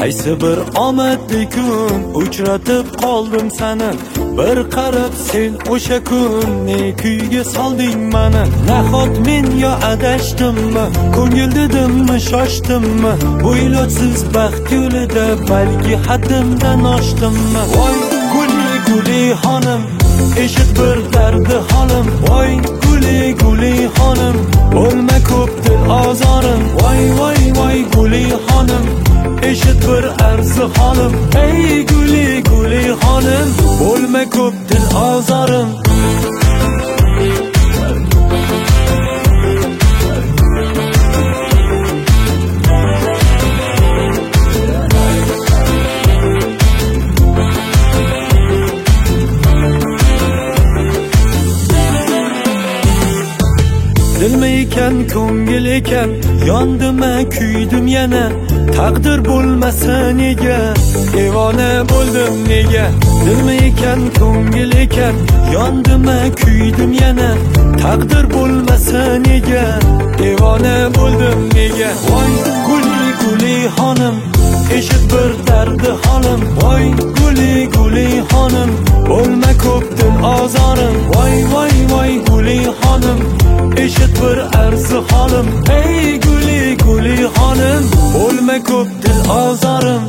Qaysi bir omadli kun uchratib qoldim seni. Bir qarab sen o'sha kun ne kuyga solding meni. Nahot men yo adashdimmi, ko'ngil dedimmi, shoshdimmi? Bu ilojsiz baxt yo'lida balki haddimdan oshdimmi? Voy guli guli xonim, eshit bir dardi holim. Voy guli guli xonim, bo'lma ko'p dil ozorim. Voy voy voy guli xonim, eshit bir arzi holim. Ey guli guli xonim, bo'lma ko'p dil ozorim. Dilmi ekan, ko'ngil ekan, yondim, kuydim yana. Taqdir bo'lmasa nega, devona bo'ldim nega? Dilmi ekan, ko'ngil ekan, yondim, kuydim yana. Taqdir bo'lmasa nega, devona bo'ldim nega? Voy guli guli xonim, eshit bir dardi holim. Voy guli guli xonim, bo'lma ko'p dil ozorim. Voy voy voy guli xonim, eshit bir arzi holim. Ey guli guli xonim, bo'lma ko'p dil ozorim.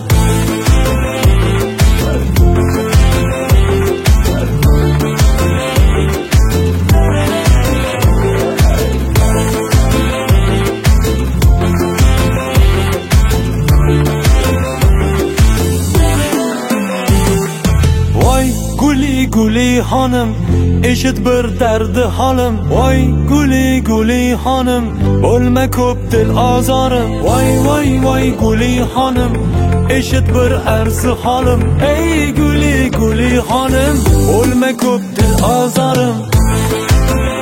Guli guli xonim, eshit bir dardi holim. Voy guli guli xonim, bo'lma ko'p dil ozorim. Voy voy voy guli xonim, eshit bir arzi holim. Ey guli guli xonim, bo'lma ko'p dil ozorim.